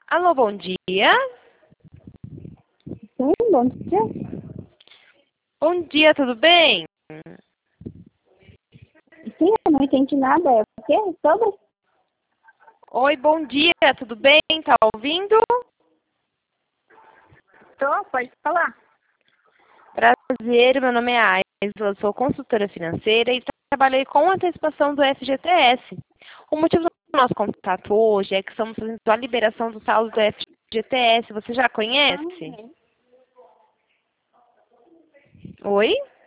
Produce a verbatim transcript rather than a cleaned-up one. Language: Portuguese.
Alô, bom dia. Sim, bom dia. Bom dia, tudo bem? Sim, eu não entendi nada. É o quê? Sobre? Oi, bom dia, tudo bem? Tá ouvindo? Tô, pode falar. Prazer, meu nome é Aisla, sou consultora financeira e trabalhei com antecipação do F G T S. O motivo do nosso contato hoje é que estamos fazendo a liberação do saldo do F G T S. Você já Ah, conhece? Oi?